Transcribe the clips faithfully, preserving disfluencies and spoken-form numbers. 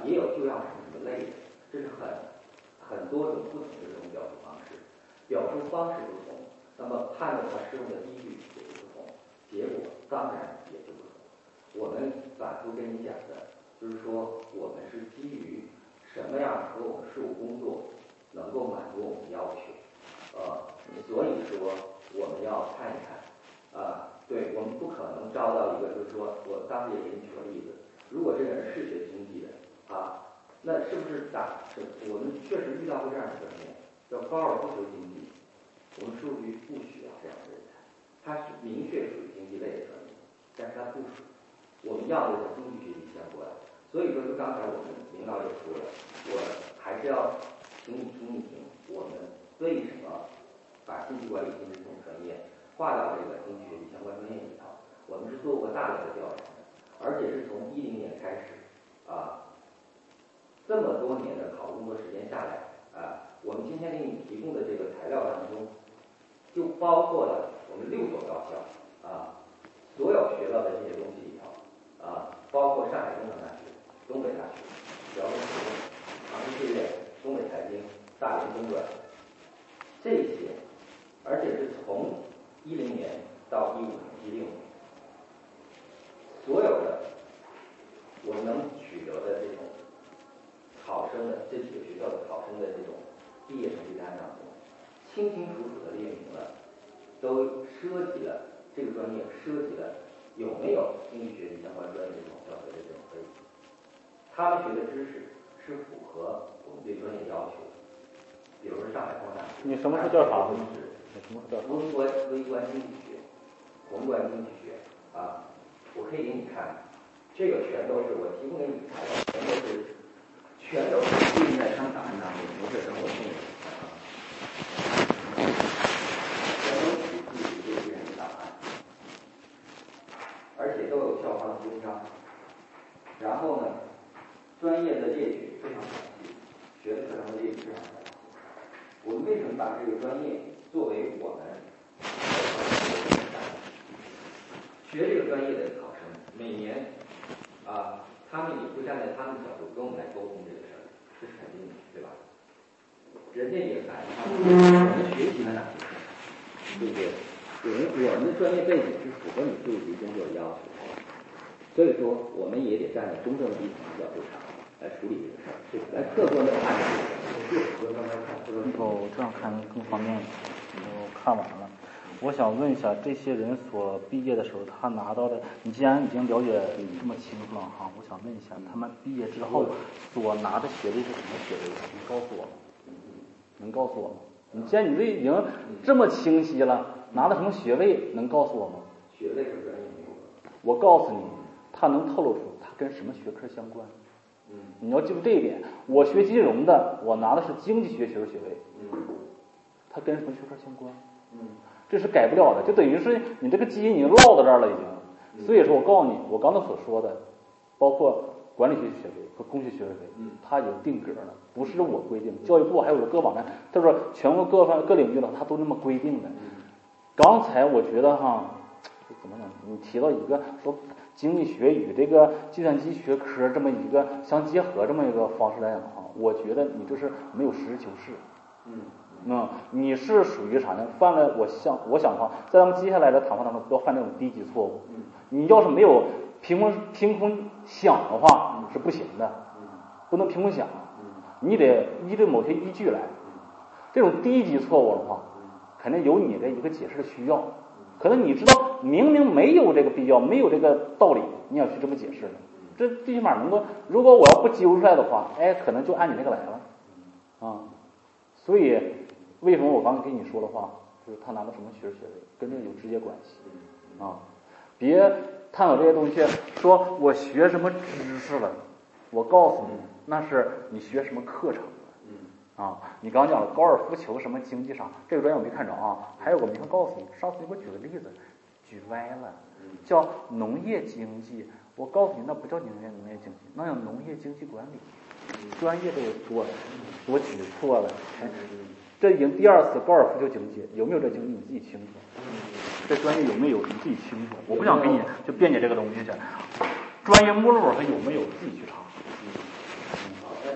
也有就要什么什么类的，这是很很多种不同的这种表述方式，表述方式不同，那么判断它适用的依据也就不同，结果当然也就不同。我们反复跟你讲的，就是说我们是基于什么样和我们事务工作能够满足我们要求，呃，所以说我们要看一看，啊、呃，对我们不可能招到一个，就是说我当时也给你举个例子，如果这个人是学经济的啊，那是不是打是我们确实遇到过这样的专业，叫高尔夫球经济，我们数据不需要这样的人才，他是明确属于经济类的专业，但是他不属于，我们要的是经济学习相关。所以说，就刚才我们领导也说了，我还是要请你听一听，我们为什么把经济管理经济这种专业划到这个经济学习相关专业里头。我们是做过大量的调查的，而且是从一零年开始啊，这么多年的考工作时间下来啊，我们今天给你提供的这个材料当中，就包括了我们六所高校啊，所有学到的这些东西里头啊，包括上海工程大学、东北大学、辽东师范、长春学院、东北财经、大连中专这些，而且是从一零年到一五年、一六年，所有的我们能取得的这种考生的这几个学校的考生的这种毕业成绩单当中，清清楚楚的列明了，都涉及了这个专业涉及了有没有经济学习相关专业这种教学的这种背景，他们学的知识是符合我们对专业要求的。比如说上海工大， 你什么是调查？ 什么是调查？宏观微观经济学，宏观经济学啊，我可以给你看，这个全都是我提供给你材料，全都是全都是对应在他们档案当中，不是等我送给你啊，全都是自己对这个档案，而且都有校方的规章，然后呢，专业的列举非常详细，学的课程的列举非常详细。我们为什么把这个专业作为我们学这个专业的考生，每年啊，他们也会站在他们的角度跟我们来沟通这个事儿，这是肯定的，对吧？人家也反映他们我们学习了哪些课程，对不对？我们我们的专业背景是符合你事务局工作的要求的，所以说我们也得站在公正的立场角度上来处理这个事儿，来客观的看这个事儿。 哦，这样看更方便。我看完了，我想问一下，这些人所毕业的时候，他拿到的，你既然已经了解这么清楚了哈，我想问一下，他们毕业之后所拿的学历是什么学历？能告诉我吗？能告诉我吗？你既然你这已经这么清晰了，拿的什么学位？能告诉我吗？ 学位和专业没有。 我告诉你，他能透露出他跟什么学科相关。 嗯， 你要记住这一点。我学金融的，我拿的是经济学学士学位。 嗯， 它跟什么学科相关？ 嗯， 这是改不了的，就等于是你这个基因已经落到这儿了，已经。所以说我告诉你，我刚才所说的，包括管理学学位和工学学位， 嗯， 它已经定格了，不是我规定。教育部还有各网站，他说全国各方各领域的，他都那么规定的。刚才我觉得哈，怎么讲？你提到一个说经济学与这个计算机学科这么一个相结合这么一个方式来讲哈，我觉得你这是没有实事求是。 嗯， 嗯，你是属于啥呢？犯了我想我想哈，在咱们接下来的谈话当中不要犯这种低级错误。 嗯， 你要是没有凭空凭空想的话是不行的，不能凭空想，你得依着某些依据来。这种低级错误的话，肯定有你的一个解释的需要。可能你知道明明没有这个必要，没有这个道理，你要去这么解释的，这最起码能够，如果我要不揪出来的话，哎，可能就按你那个来了啊。所以为什么我刚才跟你说的话，就是他拿到什么学士学位，跟这个有直接关系啊。别探讨这些东西，说我学什么知识了，我告诉你，那是你学什么课程。啊，你刚刚讲了高尔夫球什么经济啥，这个专业我没看着啊。还有我没看告诉你，上次你给我举个例子，举歪了，叫农业经济。我告诉你，那不叫农业农业经济，那叫农业经济管理。专业都有多多举错了。这已经第二次高尔夫球经济，有没有这经济你自己清楚。这专业有没有你自己清楚。我不想给你就辩解这个东西去。专业目录它有没有自己去查。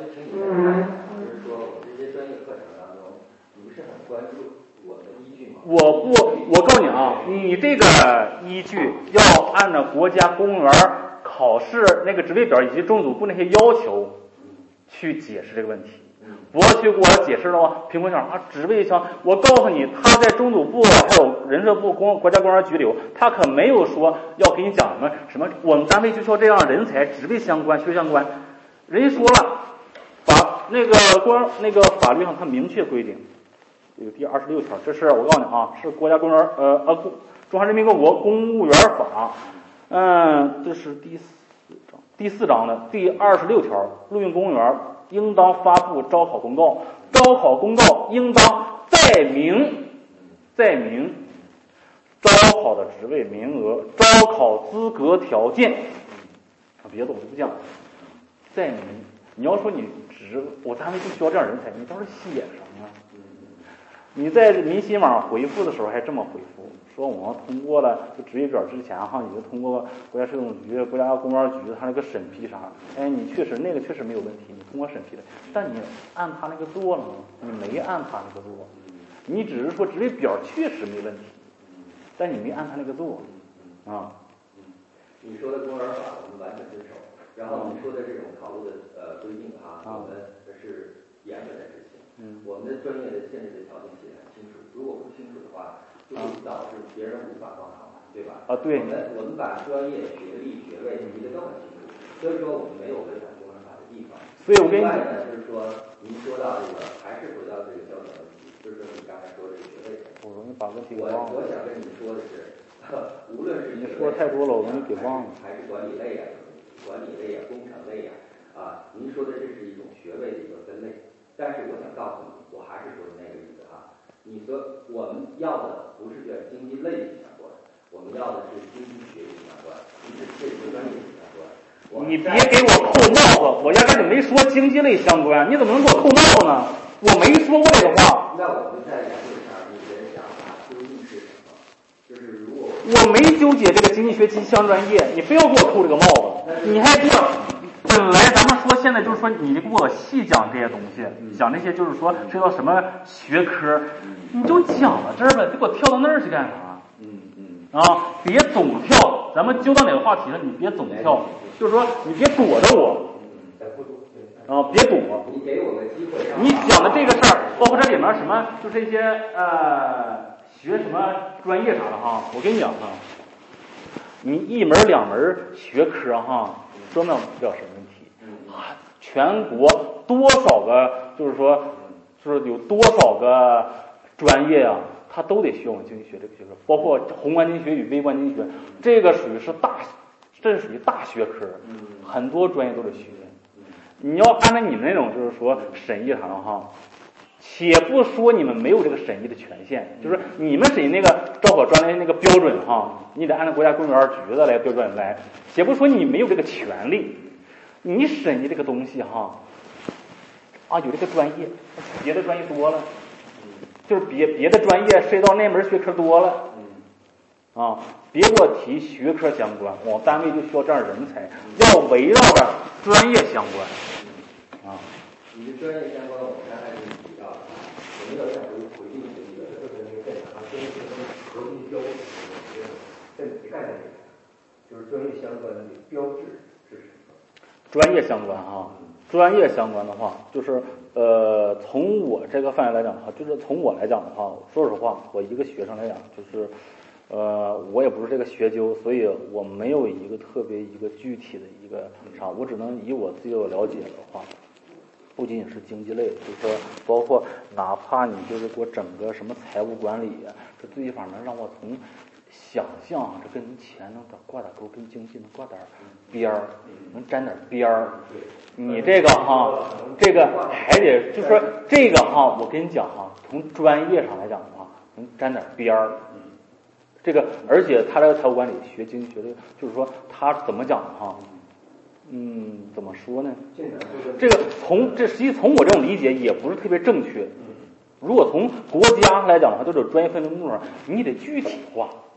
就请你们就是说我们这些专业课程当中，你不是很关注我们的依据吗？ 我不，我告诉你啊，你这个依据要按照国家公务员考试那个职位表以及中组部那些要求去解释这个问题。我去给我解释的话，贫困项啊，职位项，我告诉你，他在中组部还有人社部、公国家公务员局里，他可没有说要给你讲什么什么，我们单位就需要这样人才，职位相关、学相关。人家说了，法那个官那个法律上他明确规定，这个第二十六条，这是我告诉你啊，是国家公务员呃呃中华人民共和国公务员法，嗯，这是第四章第四章的第二十六条，录用公务员应当发布招考公告，招考公告应当载明载明招考的职位名额、招考资格条件，别的我就不讲。载明，你要说你职，我单位就需要这样人才，你倒是写什么？你在民信网回复的时候还这么回复，说我们通过了就职业表之前哈，你就通过国家税总局、国家公务员局他那个审批啥，哎，你确实那个确实没有问题，你通过审批了，但你按他那个做了吗？你没按他那个做，你只是说职业表确实没问题，但你没按他那个做啊。 你说的公务员法我们完全遵守，然后你说的这种考录的呃规定啊，我们是严格的执行。嗯，我们的专业的限制的条件写得很清楚，如果不清楚的话，就会导致别人无法报考，对吧？ 啊，对。 我们我们把专业、学历、学位提得这么清楚，所以说我们没有违反公务员法的地方。 所以我跟你另外呢，就是说您说到这个，还是回到这个标准问题，就是说你刚才说这个学位。 我容易把问题给我忘了。 我想跟你说的是，无论是你说太多了，我容易给忘了。 还是管理类呀、管理类呀、工程类呀，啊，您说的这是一种学位的一个分类。但是我想告诉你，我还是说的那个意思哈。你说我们要的不是跟经济类相关，我们要的是经济学习相关，你是这个专业相关。 你别给我扣帽子，我压根就没说经济类相关，你怎么能给我扣帽子呢？我没说过这个话。 那我们在研究上，你的想法究竟是什么？就是如果我没纠结这个经济学及相专业，你非要给我扣这个帽子，你还给我。本来咱们说现在就是说，你给我细讲这些东西，讲这些就是说知道什么学科，你就讲到这儿呗，别给我跳到那儿去干啥？ 嗯嗯啊，别总跳，咱们揪到哪个话题了，你别总跳，就是说你别躲着我，啊，别躲。 你给我个机会。 你讲的这个事儿，包括这里面什么，就是一些呃学什么专业啥的哈，我跟你讲哈，你一门两门学科哈。说明不了什么问题啊！全国多少个，就是说，就是有多少个专业啊，它都得学我们经济学这个学科，包括宏观经济学与微观经济学，这个属于是大，这是属于大学科，很多专业都得学。你要按照你们那种就是说审议啥的哈，且不说你们没有这个审议的权限，就是你们审议那个招考专业那个标准哈，你得按照国家公务员局的来标准来。且不说你没有这个权利，你审议这个东西哈，啊有这个专业，别的专业多了，就是别别的专业涉及到那门学科多了，啊，别给我提学科相关，我们单位就需要这样人才，要围绕着专业相关，啊。 你的专业相关，我刚才给你提到了，我们要想回回应你的一个就是那个在啊，专业相关核心标准，这你概念。就是专业相关的标志是什么？ 专业相关哈，专业相关的话，就是呃，从我这个范围来讲的话，就是从我来讲的话，说实话，我一个学生来讲，就是呃，我也不是这个学究，所以我没有一个特别一个具体的一个啥，我只能以我自己有了解的话，不仅仅是经济类，就是说包括哪怕你就是给我整个什么财务管理，这最起码能让我从想象这跟钱能挂点钩，跟经济能挂点边儿，能沾点边儿。你这个哈，这个还得就是说这个哈，我跟你讲哈，从专业上来讲的话，能沾点边儿。这个而且他这个财务管理学经济学的，就是说他怎么讲哈？嗯，怎么说呢？这个从这实际从我这种理解也不是特别正确。如果从国家来讲的话，就是专业分类目上，你得具体化。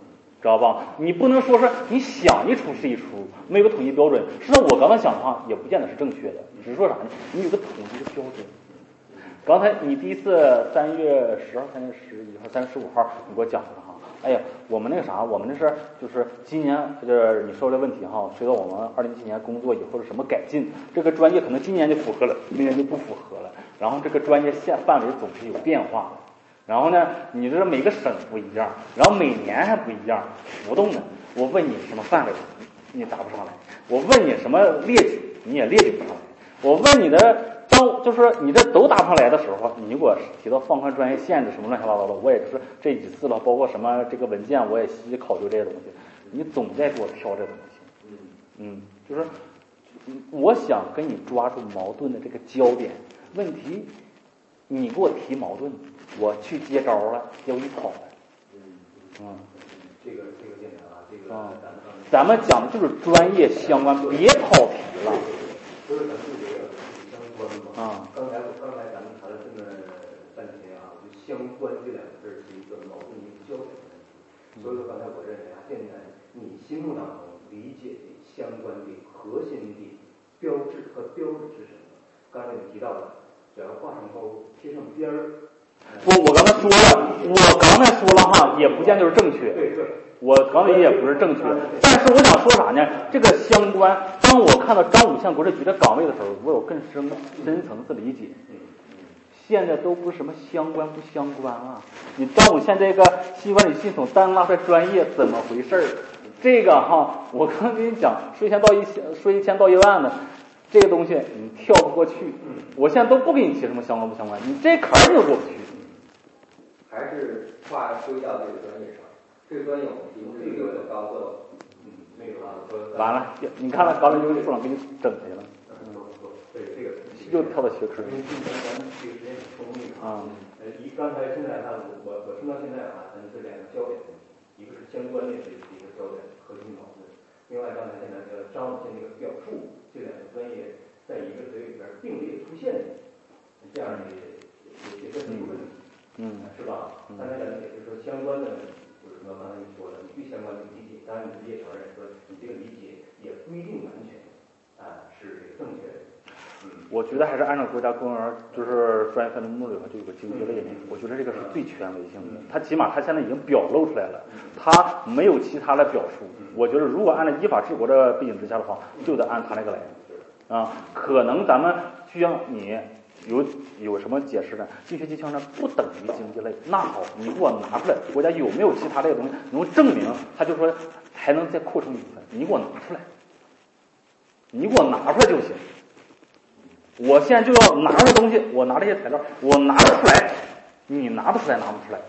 知道吧？你不能说是你想一出是一出，没有个统一标准。实际上我刚才讲的话也不见得是正确的，只是说啥呢？你有个统一的标准。刚才你第一次三月十号、三月十一号、三月十五号你给我讲的哈，哎呀，我们那个啥，我们那是就是今年就是你说的问题哈，随着我们二零一七年工作以后是什么改进，这个专业可能今年就符合了，明年就不符合了，然后这个专业线范围总是有变化的。然后呢，你这每个省不一样，然后每年还不一样，浮动的。我问你什么范围，你答不上来；我问你什么列举，你也列举不上来。我问你的，当就是你这都答不上来的时候，你给我提到放宽专业限制什么乱七八糟的，我也就是这几次了，包括什么这个文件，我也细细考究这些东西。你总在给我挑这东西，嗯，就是我想跟你抓住矛盾的这个焦点问题，你给我提矛盾。我去接招了，结果一跑了。嗯， 这个这个简单啊，这个啊，咱们讲的就是专业相关，别跑题了。 不是咱们这个相关嘛？ 啊， 刚才刚才咱们谈了这么半天啊，就相关这两个字是一个矛盾一个焦点的问题。所以说刚才我认为啊，现在你心目当中理解的相关的核心的标志和标准是什么？刚才你提到了，只要画上钩，贴上边儿。 我我刚才说了，我刚才说了哈，也不见就是正确。 对对， 我刚才也不是正确，但是我想说啥呢？这个相关，当我看到张五县国税局的岗位的时候，我有更深深层次理解。现在都不是什么相关不相关啊！你张五县这个新管理系统单拉出来专业怎么回事儿？这个哈，我刚才跟你讲，说一千道一千，说一千道一万的。这个东西你跳不过去，我现在都不给你提什么相关不相关，你这坎儿你都过不去。 还是话归到这个专业上，这个专业我们提供这个高测，嗯，那个啊，说完了，你看了高等优秀了，给你整谁了？ 嗯，对这个又跳到学科。 因为今年咱们这个时间很充裕啊，呃，一刚才现在看我我我听到现在啊，咱们这两个焦点问题，一个是相关的这一个焦点核心矛盾，另外刚才现在这个张五县这个表述这两个专业在一个词语里边并列出现的这样的也也是一个问题， 嗯， 是吧？刚才咱们也是说相关的，就是说刚才你说了，你对相关的理解，当然你也承认说你这个理解也不一定完全啊是这个正确的。嗯， 我觉得还是按照国家公务员就是专业分类目里头就有个经济类的，我觉得这个是最权威性的。它起码它现在已经表露出来了，它没有其他的表述。我觉得如果按照依法治国的背景之下的话，就得按它那个来。啊，可能咱们需要你有有什么解释呢？进学技巧呢不等于经济类。那好，你给我拿出来，国家有没有其他类的东西能证明？他就说还能再扩成一部分，你给我拿出来，你给我拿出来就行。我现在就要拿这东西，我拿这些材料，我拿得出来，你拿不出来，拿不出来。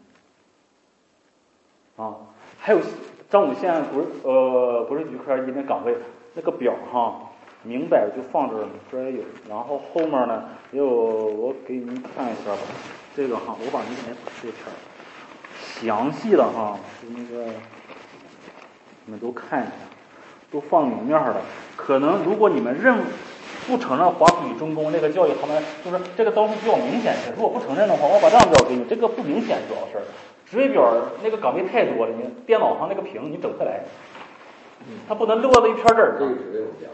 啊，还有张五县国呃国税局科一那岗位那个表哈。明白就放这儿，这也有，然后后面呢也有，我给你们看一下吧。这个哈，我把你来把这篇详细的哈，就那个你们都看一下，都放明面了。可能如果你们认不承认华普与中公那个教育，他们就是这个东西比较明显些。如果不承认的话，我把这张表给你，这个不明显主要是职位表那个岗位太多了，你电脑上那个屏你整不下来，它不能落到一篇这儿。 这个职位我了解。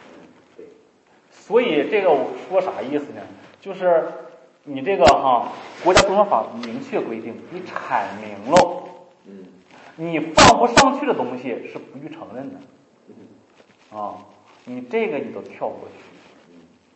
所以这个我说啥意思呢？就是你这个哈，国家公安法明确规定，你阐明了，嗯，你放不上去的东西是不予承认的，啊，你这个你都跳过去。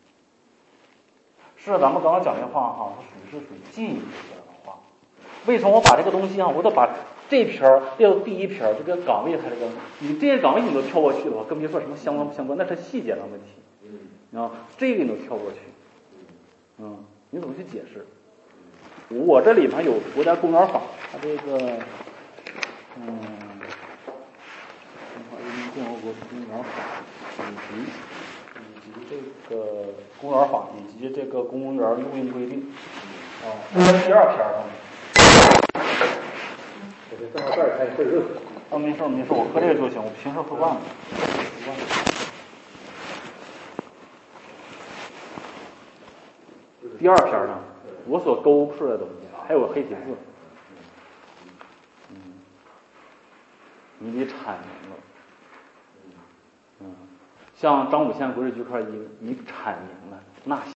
是咱们刚刚讲的话哈，它属于是属于进一步的话。为什么我把这个东西啊，我都把这篇列到第一篇，这个岗位它这个，你这些岗位你都跳过去的话，更别说什么相关不相关，那是细节的问题。啊，这个你都跳过去，嗯，你怎么去解释？我这里面有国家公园法，它这个，嗯，中华人民共和国公园法以及以及这个公园法以及这个公务员录用规定，啊，第二篇上面。 我这正好这儿开会热。 啊，没事没事，我喝这个就行，我平时喝惯了，习惯了。第二篇上，我所勾出来的东西，还有黑体字。嗯， 阐明了。嗯，像张五千《国史剧块一》，你阐明了那。